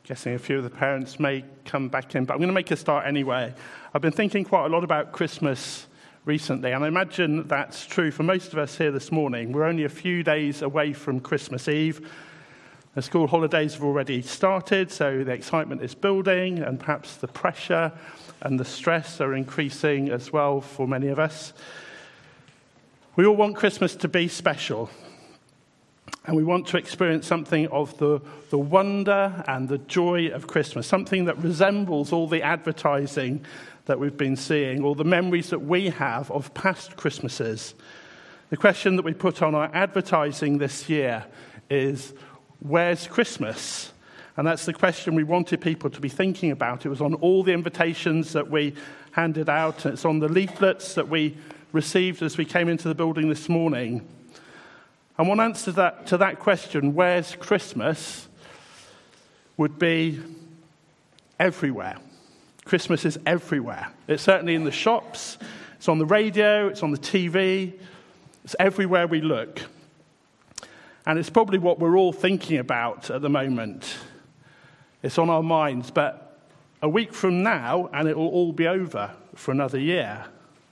Guessing a few of the parents may come back in, but I'm going to make a start anyway. I've been thinking quite a lot about Christmas recently, and I imagine that's true for most of us here this morning. We're only a few days away from Christmas Eve. The school holidays have already started, so the excitement is building, and perhaps the pressure and the stress are increasing as well for many of us. We all want Christmas to be special. And we want to experience something of the wonder and the joy of Christmas, something that resembles all the advertising that we've been seeing, all the memories that we have of past Christmases. The question that we put on our advertising this year is, where's Christmas? And that's the question we wanted people to be thinking about. It was on all the invitations that we handed out, and it's on the leaflets that we received as we came into the building this morning. And one answer to that question, where's Christmas, would be everywhere. Christmas is everywhere. It's certainly in the shops, it's on the radio, it's on the TV, it's everywhere we look. And it's probably what we're all thinking about at the moment. It's on our minds, but a week from now, and it will all be over for another year.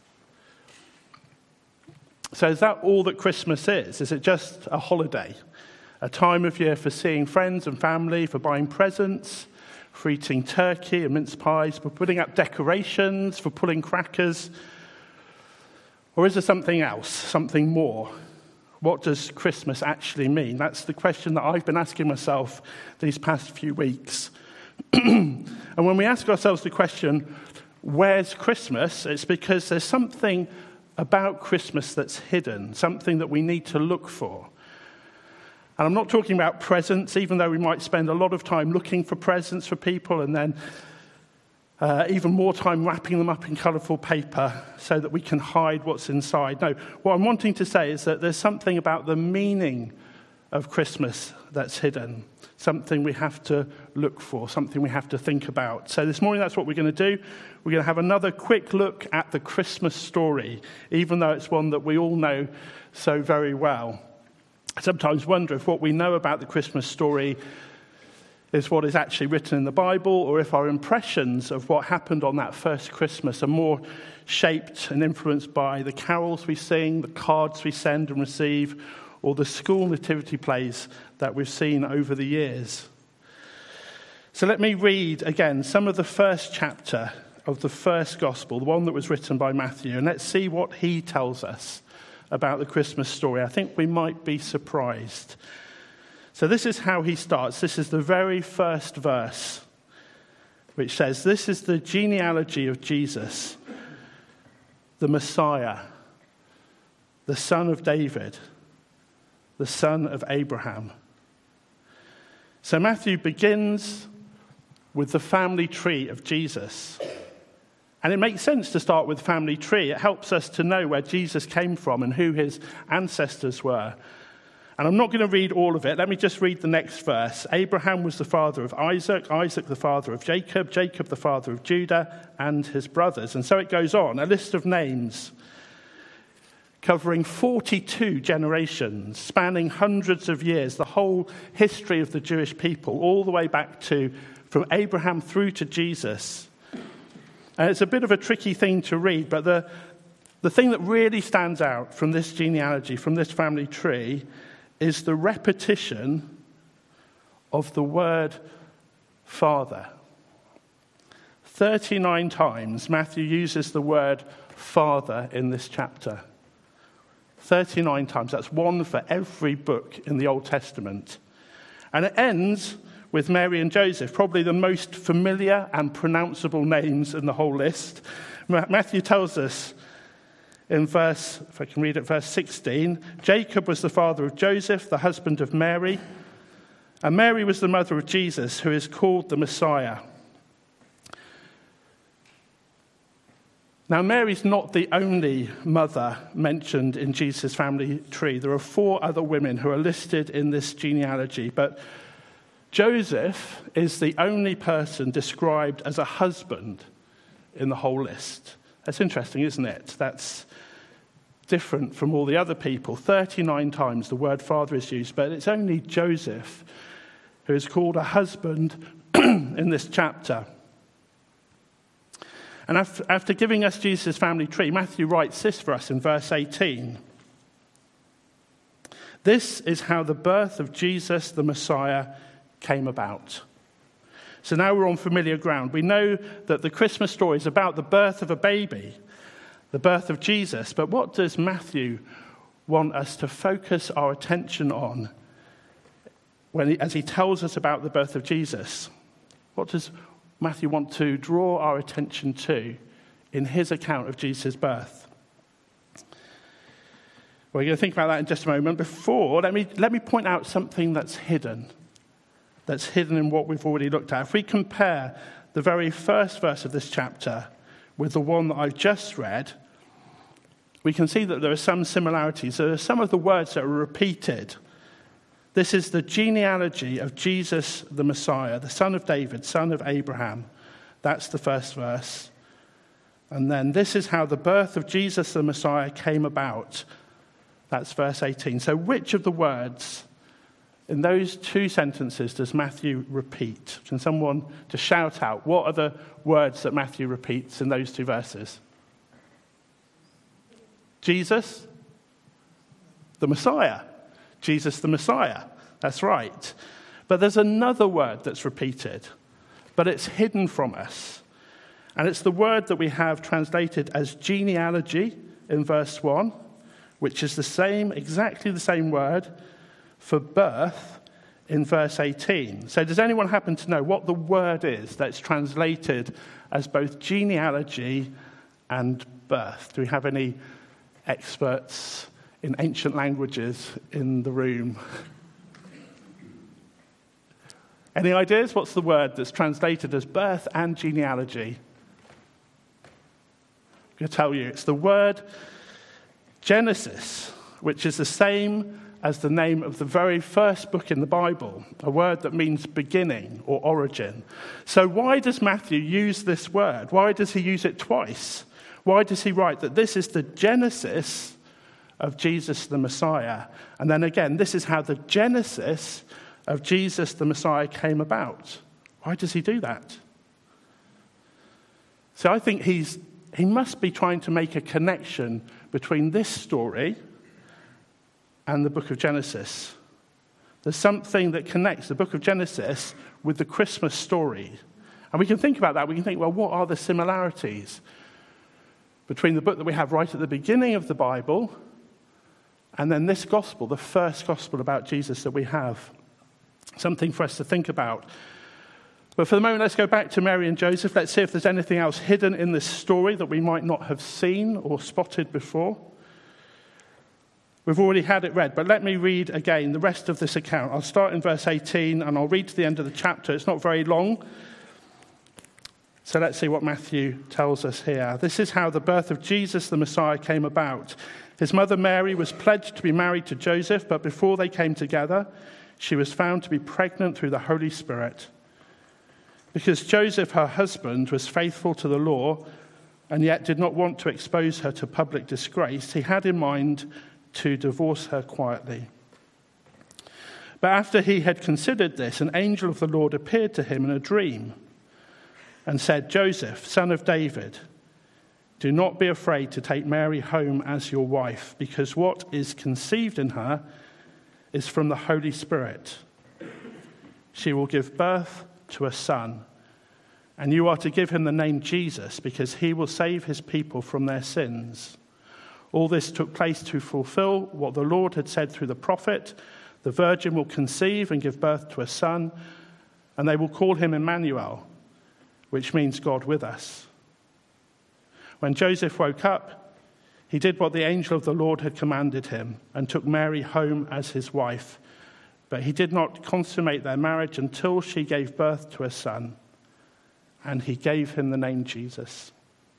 So is that all that Christmas is? Is it just a holiday? A time of year for seeing friends and family, for buying presents, for eating turkey and mince pies, for putting up decorations, for pulling crackers? Or is there something else, something more? What does Christmas actually mean? That's the question that I've been asking myself these past few weeks. And when we ask ourselves the question, where's Christmas? It's because there's something about Christmas that's hidden, something that we need to look for. And I'm not talking about presents, even though we might spend a lot of time looking for presents for people and then even more time wrapping them up in colourful paper so that we can hide what's inside. No, what I'm wanting to say is that there's something about the meaning of Christmas that's hidden, something we have to look for, something we have to think about. So this morning, that's what we're going to do. We're going to have another quick look at the Christmas story, even though it's one that we all know so very well. I sometimes wonder if what we know about the Christmas story is what is actually written in the Bible, or if our impressions of what happened on that first Christmas are more shaped and influenced by the carols we sing, the cards we send and receive, or the school nativity plays that we've seen over the years. So let me read again some of the first chapter of the first gospel, the one that was written by Matthew, and let's see what he tells us about the Christmas story. I think we might be surprised. So this is how he starts. This is the very first verse, which says, "This is the genealogy of Jesus, the Messiah, the son of David, the son of Abraham." So Matthew begins with the family tree of Jesus. And it makes sense to start with the family tree. It helps us to know where Jesus came from and who his ancestors were. And I'm not going to read all of it. Let me just read the next verse. Abraham was the father of Isaac, Isaac the father of Jacob, Jacob the father of Judah and his brothers. And so it goes on, a list of names covering 42 generations, spanning hundreds of years, the whole history of the Jewish people, all the way back to from Abraham through to Jesus. And it's a bit of a tricky thing to read, but the thing that really stands out from this genealogy, from this family tree, is the repetition of the word Father. 39 times Matthew uses the word Father in this chapter. 39 times. That's one for every book in the Old Testament. And it ends with Mary and Joseph, probably the most familiar and pronounceable names in the whole list. Matthew tells us in verse 16, Jacob was the father of Joseph, the husband of Mary, and Mary was the mother of Jesus, who is called the Messiah. Now, Mary's not the only mother mentioned in Jesus' family tree. There are 4 other women who are listed in this genealogy, but Joseph is the only person described as a husband in the whole list. That's interesting, isn't it? That's different from all the other people. 39 times the word father is used, but it's only Joseph who is called a husband in this chapter. And after giving us Jesus' family tree, Matthew writes this for us in verse 18. This is how the birth of Jesus, the Messiah, came about. So now we're on familiar ground. We know that the Christmas story is about the birth of a baby, the birth of Jesus. But what does Matthew want us to focus our attention on as he tells us about the birth of Jesus? What does Matthew want to draw our attention to in his account of Jesus' birth? We're going to think about that in just a moment. Before, let me point out something that's hidden in what we've already looked at. If we compare the very first verse of this chapter with the one that I've just read, we can see that there are some similarities. There are some of the words that are repeated. This is the genealogy of Jesus the Messiah, the son of David, son of Abraham. That's the first verse. And then this is how the birth of Jesus the Messiah came about. That's verse 18. So which of the words in those two sentences does Matthew repeat? Can someone just shout out, what are the words that Matthew repeats in those two verses? Jesus, the Messiah. Jesus, the Messiah. That's right. But there's another word that's repeated, but it's hidden from us. And it's the word that we have translated as genealogy in verse 1, which is exactly the same word for birth in verse 18. So does anyone happen to know what the word is that's translated as both genealogy and birth? Do we have any experts in ancient languages in the room? Any ideas? What's the word that's translated as birth and genealogy? I'm going to tell you. It's the word Genesis, which is the same as the name of the very first book in the Bible, a word that means beginning or origin. So why does Matthew use this word? Why does he use it twice? Why does he write that this is the Genesis of Jesus the Messiah? And then again, this is how the Genesis of Jesus the Messiah came about. Why does he do that? So I think he must be trying to make a connection between this story and the book of Genesis. There's something that connects the book of Genesis with the Christmas story. And we can think about that. We can think, well, what are the similarities between the book that we have right at the beginning of the Bible and then this gospel, the first gospel about Jesus that we have? Something for us to think about. But for the moment, let's go back to Mary and Joseph. Let's see if there's anything else hidden in this story that we might not have seen or spotted before. We've already had it read, but let me read again the rest of this account. I'll start in verse 18 and I'll read to the end of the chapter. It's not very long. So let's see what Matthew tells us here. This is how the birth of Jesus the Messiah came about. His mother Mary was pledged to be married to Joseph, but before they came together, she was found to be pregnant through the Holy Spirit. Because Joseph, her husband, was faithful to the law and yet did not want to expose her to public disgrace, he had in mind to divorce her quietly. But after he had considered this, an angel of the Lord appeared to him in a dream and said, Joseph, son of David, do not be afraid to take Mary home as your wife, because what is conceived in her is from the Holy Spirit. She will give birth to a son, and you are to give him the name Jesus, because he will save his people from their sins. All this took place to fulfill what the Lord had said through the prophet. The virgin will conceive and give birth to a son, and they will call him Emmanuel, which means God with us. When Joseph woke up, he did what the angel of the Lord had commanded him and took Mary home as his wife. But he did not consummate their marriage until she gave birth to a son, and he gave him the name Jesus.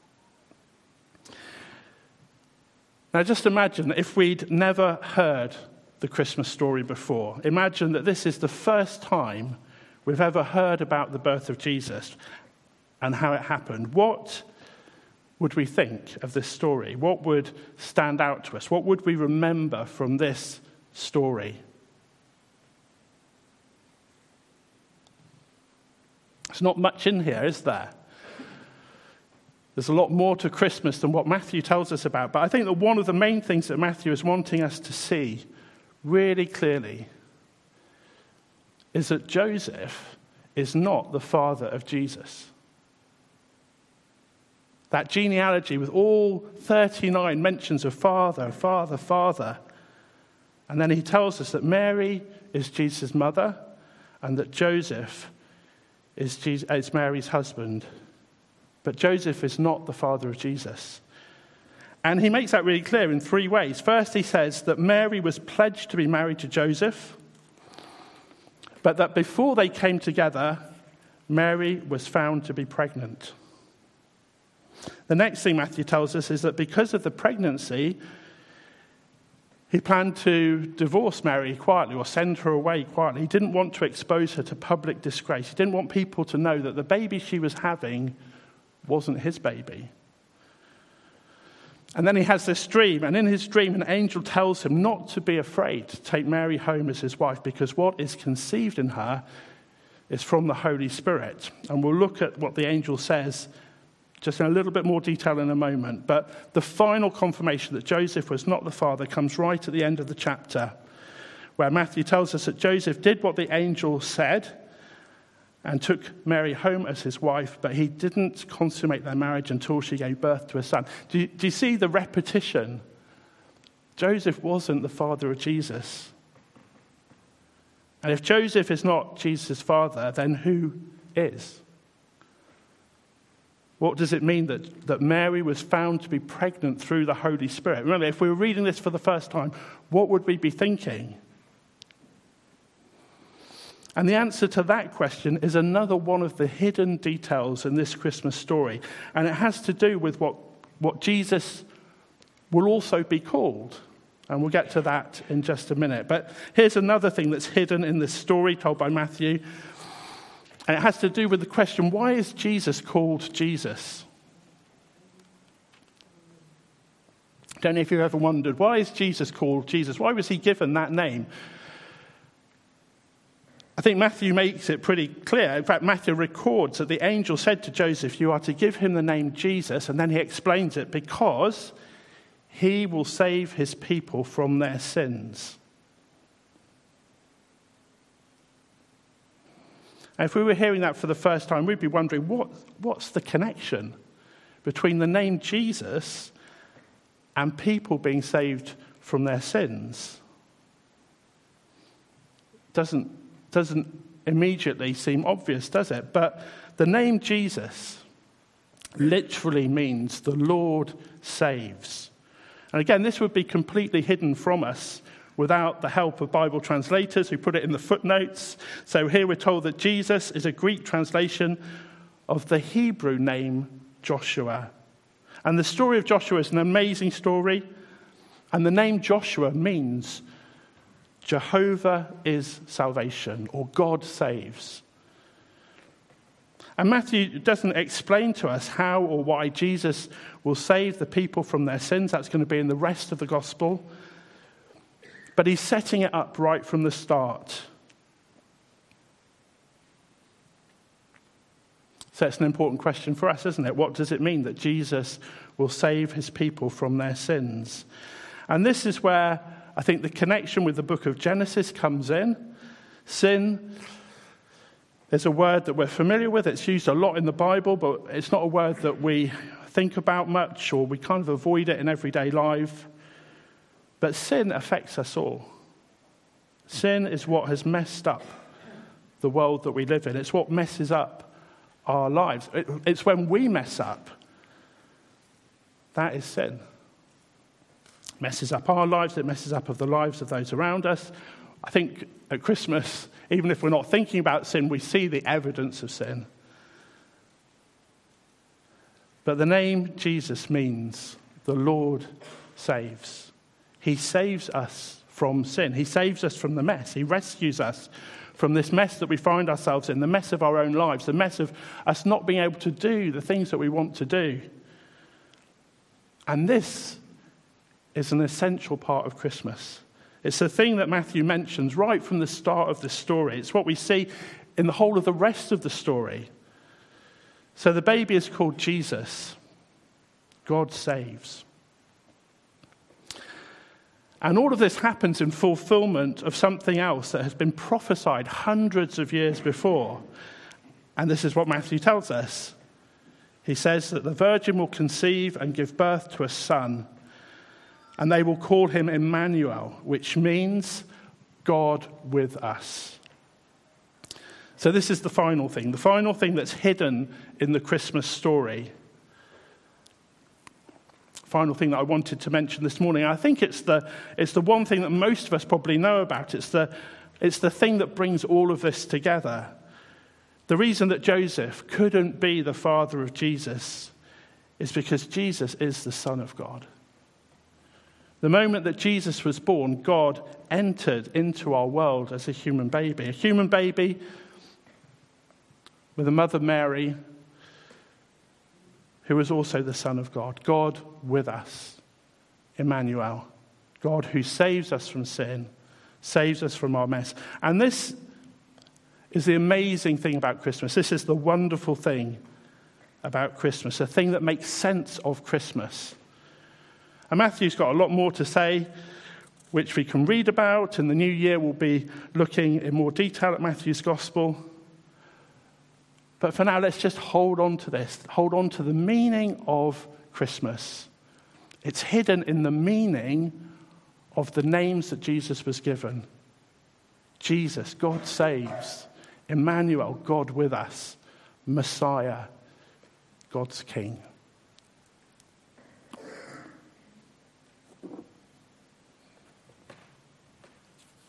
Now just imagine if we'd never heard the Christmas story before. Imagine that this is the first time we've ever heard about the birth of Jesus and how it happened. What would we think of this story? What would stand out to us? What would we remember from this story? There's not much in here, is there? There's a lot more to Christmas than what Matthew tells us about. But I think that one of the main things that Matthew is wanting us to see really clearly is that Joseph is not the father of Jesus. That genealogy with all 39 mentions of father, father, father. And then he tells us that Mary is Jesus' mother and that Joseph is Mary's husband. But Joseph is not the father of Jesus. And he makes that really clear in three ways. First, he says that Mary was pledged to be married to Joseph, but that before they came together, Mary was found to be pregnant. The next thing Matthew tells us is that because of the pregnancy, he planned to divorce Mary quietly or send her away quietly. He didn't want to expose her to public disgrace. He didn't want people to know that the baby she was having wasn't his baby. And then he has this dream, and in his dream, an angel tells him not to be afraid to take Mary home as his wife, because what is conceived in her is from the Holy Spirit. And we'll look at what the angel says just in a little bit more detail in a moment. But the final confirmation that Joseph was not the father comes right at the end of the chapter, where Matthew tells us that Joseph did what the angel said and took Mary home as his wife, but he didn't consummate their marriage until she gave birth to a son. Do you see the repetition? Joseph wasn't the father of Jesus. And if Joseph is not Jesus' father, then who is? What does it mean that Mary was found to be pregnant through the Holy Spirit? Remember, if we were reading this for the first time, what would we be thinking? And the answer to that question is another one of the hidden details in this Christmas story. And it has to do with what Jesus will also be called. And we'll get to that in just a minute. But here's another thing that's hidden in this story told by Matthew. And it has to do with the question, why is Jesus called Jesus? I don't know if you've ever wondered, why is Jesus called Jesus? Why was he given that name? I think Matthew makes it pretty clear. In fact, Matthew records that the angel said to Joseph, you are to give him the name Jesus, and then he explains it, because he will save his people from their sins. And if we were hearing that for the first time, we'd be wondering, what's the connection between the name Jesus and people being saved from their sins? Doesn't immediately seem obvious, does it? But the name Jesus literally means the Lord saves. And again, this would be completely hidden from us without the help of Bible translators who put it in the footnotes. So here we're told that Jesus is a Greek translation of the Hebrew name Joshua. And the story of Joshua is an amazing story. And the name Joshua means Jehovah is salvation, or God saves. And Matthew doesn't explain to us how or why Jesus will save the people from their sins. That's going to be in the rest of the gospel. But he's setting it up right from the start. So it's an important question for us, isn't it? What does it mean that Jesus will save his people from their sins? And this is where I think the connection with the book of Genesis comes in. Sin is a word that we're familiar with. It's used a lot in the Bible, but it's not a word that we think about much, or we kind of avoid it in everyday life. But sin affects us all. Sin is what has messed up the world that we live in. It's what messes up our lives. It's when we mess up. That is sin. It messes up our lives. It messes up the lives of those around us. I think at Christmas, even if we're not thinking about sin, we see the evidence of sin. But the name Jesus means the Lord saves. He saves us from sin. He saves us from the mess. He rescues us from this mess that we find ourselves in, the mess of our own lives, the mess of us not being able to do the things that we want to do. And this is an essential part of Christmas. It's the thing that Matthew mentions right from the start of the story. It's what we see in the whole of the rest of the story. So the baby is called Jesus. God saves. And all of this happens in fulfillment of something else that has been prophesied hundreds of years before. And this is what Matthew tells us. He says that the virgin will conceive and give birth to a son, and they will call him Emmanuel, which means God with us. So this is the final thing that's hidden in the Christmas story. Final thing that I wanted to mention this morning. I think it's the one thing that most of us probably know about. It's the thing that brings all of this together. The reason that Joseph couldn't be the father of Jesus is because Jesus is the Son of God. The moment that Jesus was born, God entered into our world as a human baby with a mother, Mary, who was also the Son of God. God with us, Emmanuel. God who saves us from sin, saves us from our mess. And this is the amazing thing about Christmas. This is the wonderful thing about Christmas, a thing that makes sense of Christmas. And Matthew's got a lot more to say, which we can read about. In the new year, we'll be looking in more detail at Matthew's gospel. But for now, let's just hold on to this. Hold on to the meaning of Christmas. It's hidden in the meaning of the names that Jesus was given. Jesus, God saves. Emmanuel, God with us. Messiah, God's King.